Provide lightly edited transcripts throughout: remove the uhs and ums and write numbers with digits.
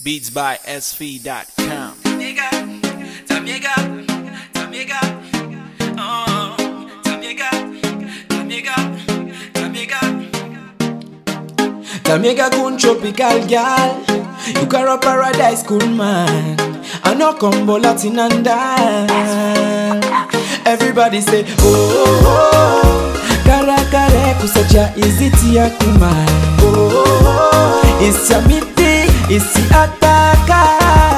Beats by SV.com. Tamiega, Tamiega, Tamiega, oh, Tamiega, Tamiega, Tamiega. Tamiega kun tropical gal, you carry paradise cool man. I know combo Latin and dance. Everybody say oh, kara kare kusacha iziti ya kumai. Oh, isi amiti, isi ataka.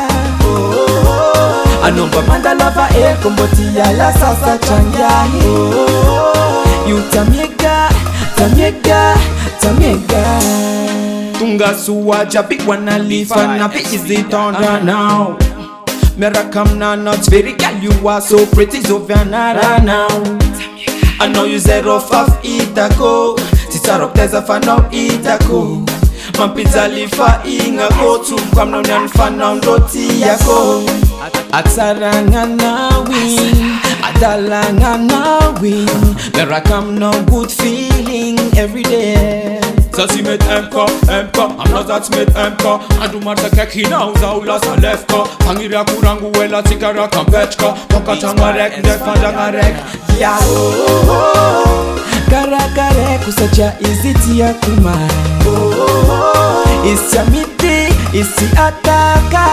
Oh, anomba manda lava komboti ya la sasa chanyahi. Oh, you Tamiega, Tamiega, Tamiega. Tunga suwaja big wanna leave and a bit easy turn now. Mera come now, not very girl, you are so pretty, so Vianara now. I know you said off of Itako, Tita rock there's a fan of Itako. Man pizza lifa inga go to come now and fan now doti yako. Atsaranga na win, adalanga na win. Mera come now good feeling every day. Sasi met MK, I'm not that met MK. Andu mata keki na uza ula sa lefka. Pangira kurangu wela tikara kambechka. Toka changa rek, defanda nga rek. Ya oh, kara kare kusacha iziti ya kumai. Oh, isi amiti, isi ataka.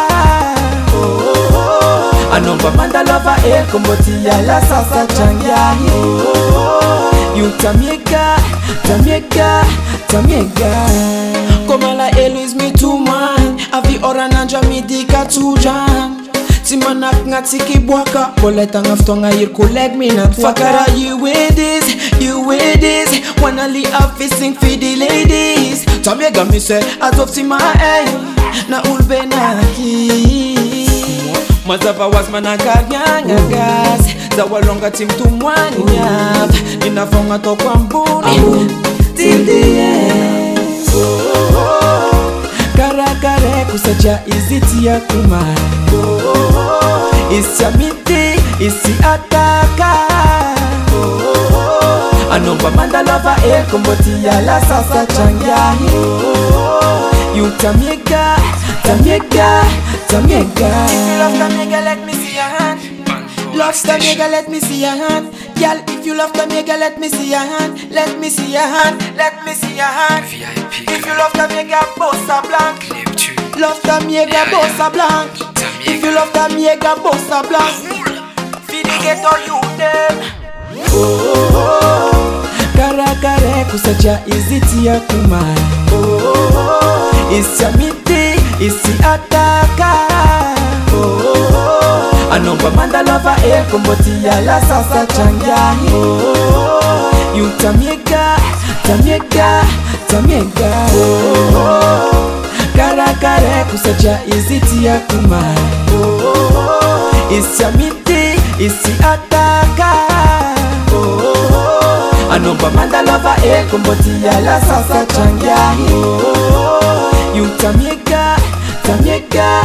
Oh, anomba manda lava komboti ya la sasa chanyahi. Oh, you Tamiega, Tamiega, Tamiega. Komala Eloise me too man. Avi orananja midika tujan. Timanak ngatiki bwaka. Poleta ngaftonga yir collect me not fakara. You with this, you with this. Wanna li afi sing for the ladies. Tamiega me say as of tima na ulbe na ki. Mazava was manakanyanga gas. Zawalonga tim tumwanya. Ninafonga to kwa mbuni till the end. Oh, kara kare kusacha iziti ya kumai. Oh, isi amiti, isi ataka. Oh, anomba manda lava komboti ya la sasa chanyahi. Oh, you Tamiega, Tamiega, Tamiega. If you love Tamiega, let me see your hand. Love Tamiega, let me see your hand. Girl, if you love Tamiega, let me see your hand. Let me see your hand. Let me see your hand. VIP. If you love Tamiega, Bossa Blanc. Love Tamiega, Bossa Blanc. If you love Tamiega, Bossa Blanc. Feeding it all you them. Oh, kara kare kusacha iziti ya kumai. Oh, isi amiti, isi ataka. Oh, anomba manda lava komboti ya la sasa chanyahi. Oh, you Tamiega, Tamiega, Tamiega. Oh, kara kare kusacha iziti ya kumai. Oh, isi amiti, isi ataka. Oh, anomba manda lava komboti ya la sasa chanyahi. Oh, you Tamiega, Tamiega.